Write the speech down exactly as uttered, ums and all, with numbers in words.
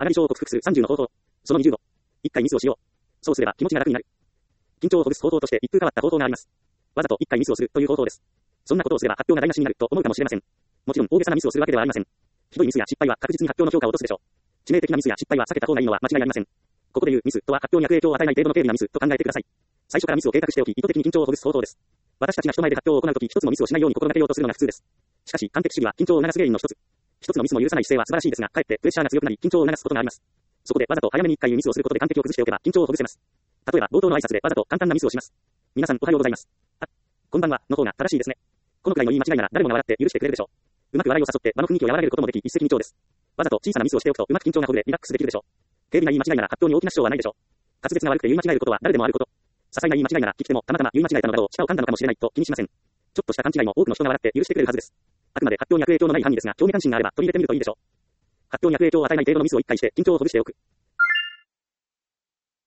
上がり症を克服するさんじゅうの方法。そのにじゅうご。いっかいミスをしよう。そうすれば気持ちが楽になる。緊張をほぐす方法として一風変わった方法があります。わざといっかいミスをするという方法です。そんなことをすれば発表が台無しになると思うかもしれません。もちろん大げさなミスをするわけではありません。ひどいミスや失敗は確実に発表の評価を落とすでしょう。致命的なミスや失敗は避けた方がいいのは間違いありません。ここでいうミスとは発表に悪影響を与えない程度の軽微なミスと考えてください。最初からミスを計画しておき、意図的に緊張をほぐす方法です。私たちが人前で発表を行うとき一つのミスをしないように心がけようとするのが普通です。しかし完璧主義は緊張を促す原因の一つ。一つのミスも許さない姿勢は素晴らしいですが、かえってプレッシャーが強くなり緊張を促すことがあります。そこでわざと早めにいっかいミスをすることで完璧を崩しておけば緊張をほぐせます。例えば冒頭の挨拶でわざと簡単なミスをします。皆さんおはようございます。あ、こんばんはの方が正しいですね。このくらいの言い間違いなら誰もが笑って許してくれるでしょう。うまく笑いを誘って場の雰囲気を和らげることもでき一石二鳥です。わざと小さなミスをしておくとうまく緊張がほぐれリラックスできるでしょう。軽微な言い間違いなら発表に大きな支障はないでしょう。滑舌が悪くて言い間違えることは誰でもあること。些細な言い間違いなら聞きてもたまたま言い間違えたのだろう舌を噛んだのかもしれないと気にしません。ちょっとした勘違いも多くの人が笑って許してくれるはずです。あくまで発表に悪影響のない範囲ですが興味関心があれば取り入れてみるといいでしょう。発表に悪影響を与えない程度のミスをいっかいして緊張をほぐしておく。